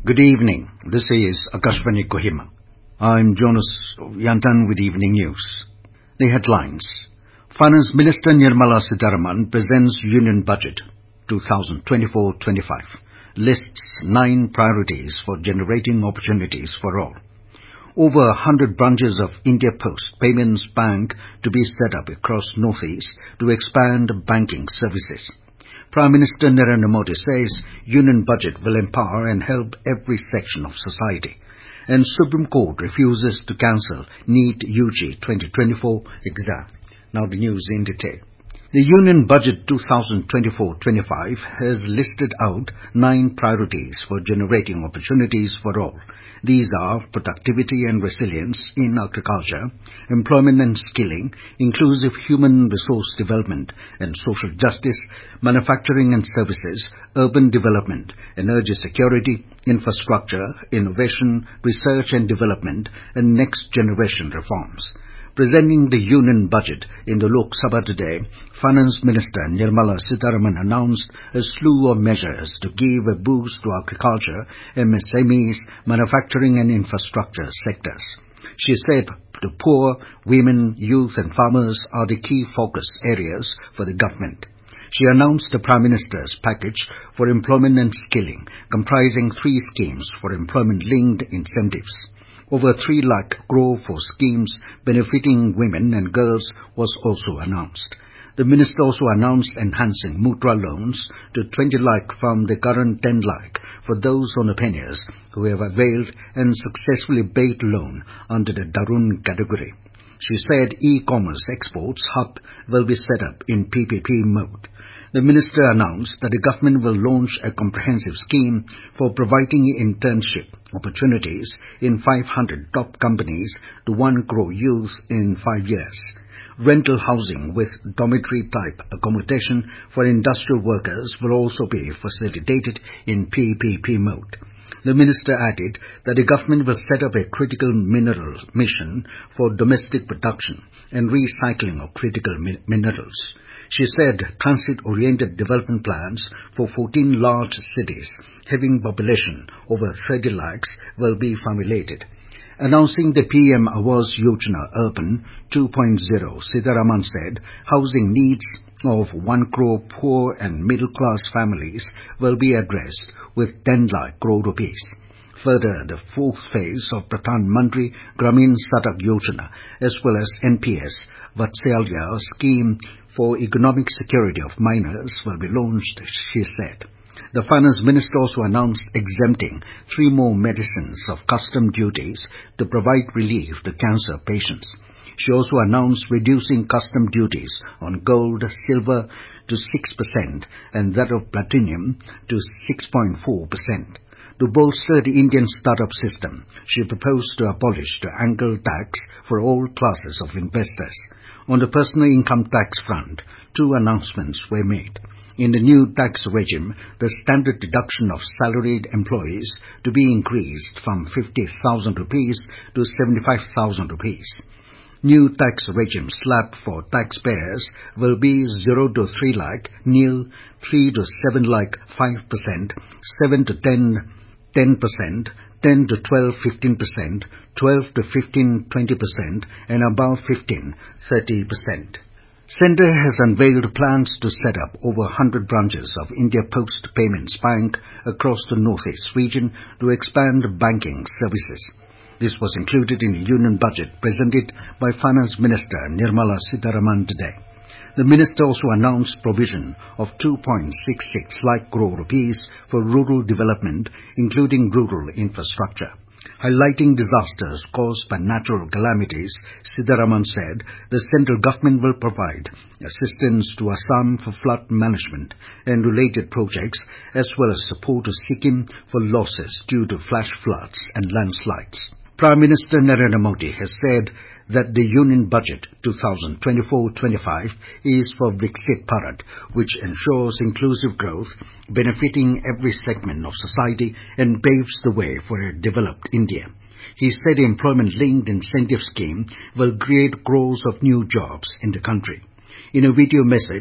Good evening. This is Akashvani Kohima. I'm Jonas Yantan with Evening News. The headlines. Finance Minister Nirmala Sitharaman presents Union Budget 2024-25. Lists 9 priorities for generating opportunities for all. Over 100 branches of India Post Payments Bank to be set up across Northeast to expand banking services. Prime Minister Narendra Modi says Union Budget will empower and help every section of society. And Supreme Court refuses to cancel NEET UG 2024 exam. Now the news in detail. The Union Budget 2024-25 has listed out 9 priorities for generating opportunities for all. These are productivity and resilience in agriculture, employment and skilling, inclusive human resource development and social justice, manufacturing and services, urban development, energy security, infrastructure, innovation, research and development, and next generation reforms. Presenting the Union Budget in the Lok Sabha today, Finance Minister Nirmala Sitharaman announced a slew of measures to give a boost to agriculture, MSMEs, manufacturing and infrastructure sectors. She said the poor, women, youth and farmers are the key focus areas for the government. She announced the Prime Minister's package for employment and skilling, comprising 3 schemes for employment-linked incentives. Over 3 lakh crore for schemes benefiting women and girls was also announced. The minister also announced enhancing Mudra loans to 20 lakh from the current 10 lakh for those entrepreneurs who have availed and successfully paid loan under the Darun category. She said e-commerce exports hub will be set up in PPP mode. The minister announced that the government will launch a comprehensive scheme for providing internship opportunities in 500 top companies to 1 crore youth in 5 years. Rental housing with dormitory-type accommodation for industrial workers will also be facilitated in PPP mode. The minister added that the government will set up a critical minerals mission for domestic production and recycling of critical minerals. She said transit-oriented development plans for 14 large cities having population over 30 lakhs will be formulated. Announcing the PM Awas Yojana Urban 2.0, Sitharaman said housing needs of 1 crore poor and middle-class families will be addressed with 10 lakh crore rupees. Further, the 4th phase of Pradhan Mantri Gramin Sadak Yojana as well as NPS Vatsalya scheme for economic security of minors will be launched, she said. The finance minister also announced exempting 3 more medicines of custom duties to provide relief to cancer patients. She also announced reducing custom duties on gold, silver to 6% and that of platinum to 6.4%. To bolster the Indian startup system, she proposed to abolish the angle tax for all classes of investors. On the personal income tax front, 2 announcements were made. In the new tax regime, the standard deduction of salaried employees to be increased from 50,000 rupees to 75,000 rupees. New tax regime slab for taxpayers will be 0 to 3 lakh, nil, 3 to 7 lakh 5%, 7 to 10%, 10 to 12 15%, 12 to 15 20%, and above 15 30%. Centre has unveiled plans to set up over 100 branches of India Post Payments Bank across the Northeast region to expand banking services. This was included in the Union Budget presented by Finance Minister Nirmala Sitharaman today. The minister also announced provision of 2.66 lakh crore rupees for rural development, including rural infrastructure. Highlighting disasters caused by natural calamities, Sitharaman said the central government will provide assistance to Assam for flood management and related projects, as well as support to Sikkim for losses due to flash floods and landslides. Prime Minister Narendra Modi has said that the Union Budget 2024-25 is for Viksit Bharat, which ensures inclusive growth, benefiting every segment of society and paves the way for a developed India. He said the employment-linked incentive scheme will create crores of new jobs in the country. In a video message,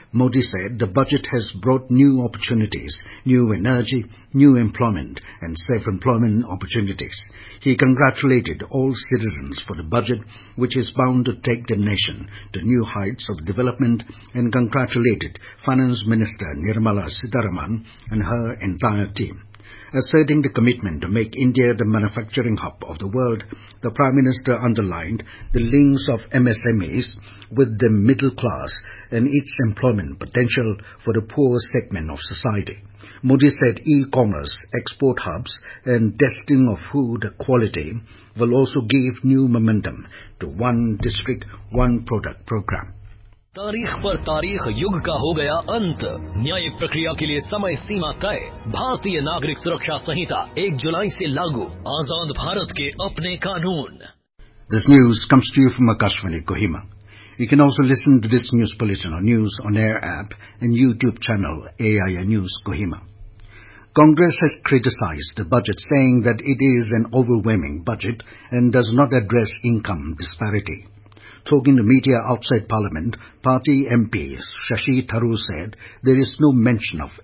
Modi said the budget has brought new opportunities, new energy, new employment and self-employment opportunities. He congratulated all citizens for the budget, which is bound to take the nation to new heights of development, and congratulated Finance Minister Nirmala Sitharaman and her entire team. Asserting the commitment to make India the manufacturing hub of the world, the Prime Minister underlined the links of MSMEs with the middle class and its employment potential for the poor segment of society. Modi said e-commerce, export hubs and testing of food quality will also give new momentum to One District, One Product program. तारीख पर तारीख युग का हो गया अंत। न्यायिक प्रक्रिया के लिए समय सीमा तय। भारतीय नागरिक सुरक्षा संहिता 1 जुलाई से लागू। आजाद भारत के अपने कानून। This news comes to you from Akashvani, Kohima. You can also listen to this news bulletin on News on Air app and YouTube channel AIA News Kohima. Congress has criticized the budget, saying that it is an overwhelming budget and does not address income disparity. Talking to media outside Parliament, party MP Shashi Tharoor said there is no mention of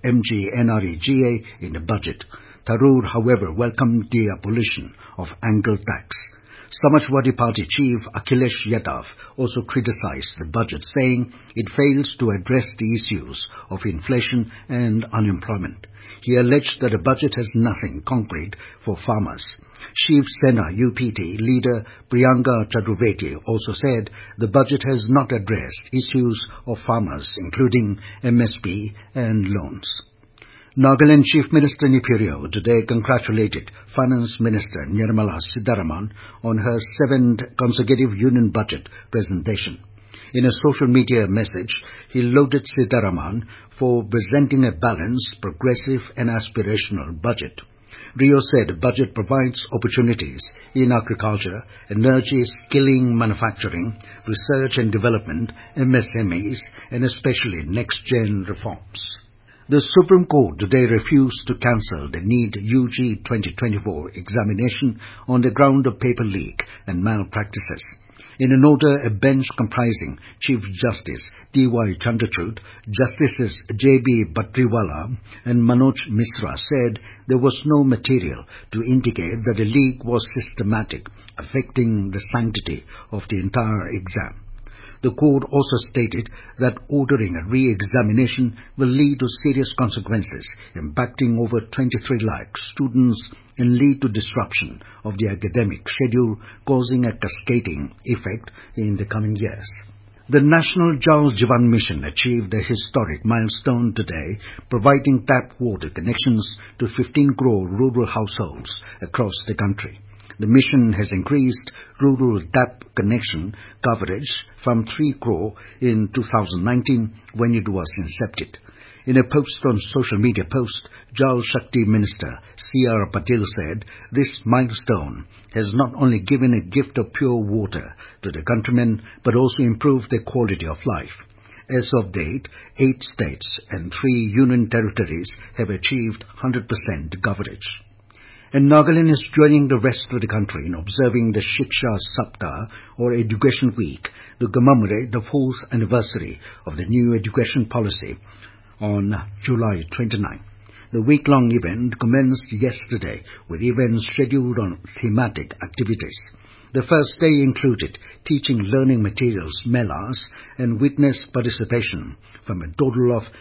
MGNREGA in the budget. Tharoor, however, welcomed the abolition of angle tax. Samajwadi Party chief Akhilesh Yadav also criticized the budget, saying it fails to address the issues of inflation and unemployment. He alleged that the budget has nothing concrete for farmers. Shiv Sena UPT leader Priyanka Chaturvedi also said the budget has not addressed issues of farmers, including MSP and loans. Nagaland Chief Minister Nipirio today congratulated Finance Minister Nirmala Sitharaman on her 7th consecutive union budget presentation. In a social media message, he lauded Sitharaman for presenting a balanced, progressive and aspirational budget. Rio said the budget provides opportunities in agriculture, energy, skilling, manufacturing, research and development, MSMEs, and especially next-gen reforms. The Supreme Court today refused to cancel the NEET UG 2024 examination on the ground of paper leak and malpractices. In an order, a bench comprising Chief Justice D.Y. Chandrachud, Justices J.B. Batriwala and Manoj Misra said there was no material to indicate that the leak was systematic, affecting the sanctity of the entire exam. The court also stated that ordering a re-examination will lead to serious consequences, impacting over 23 lakh students and lead to disruption of the academic schedule, causing a cascading effect in the coming years. The National Jal Jeevan Mission achieved a historic milestone today, providing tap water connections to 15 crore rural households across the country. The mission has increased rural tap connection coverage from 3 crore in 2019 when it was incepted. In a post on social media post, Jal Shakti Minister C.R. Patil said this milestone has not only given a gift of pure water to the countrymen but also improved their quality of life. As of date, 8 states and 3 union territories have achieved 100% coverage. And Nagaland is joining the rest of the country in observing the Shiksha Saptah or Education Week to commemorate the 4th anniversary of the new education policy on July 29. The week-long event commenced yesterday with events scheduled on thematic activities. The first day included teaching learning materials melas and witness participation from a total of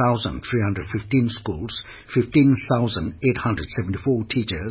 2,315 schools, 15,874 teachers,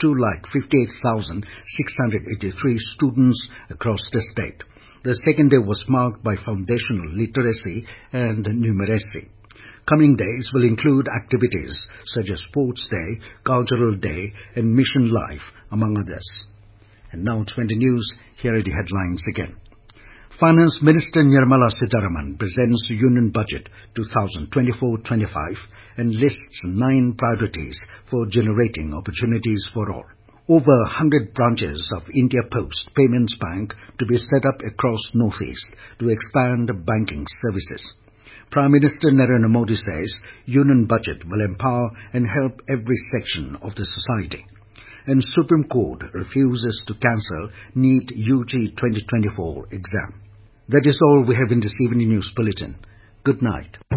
2,58,683 students across the state. The second day was marked by foundational literacy and numeracy. Coming days will include activities such as Sports Day, Cultural Day and Mission Life, among others. And now to the news, here are the headlines again. Finance Minister Nirmala Sitharaman presents Union Budget 2024-25 and lists 9 priorities for generating opportunities for all. Over 100 branches of India Post Payments Bank to be set up across Northeast to expand banking services. Prime Minister Narendra Modi says Union Budget will empower and help every section of the society. And Supreme Court refuses to cancel NEET UG 2024 exam. That is all we have in this evening news bulletin. Good night.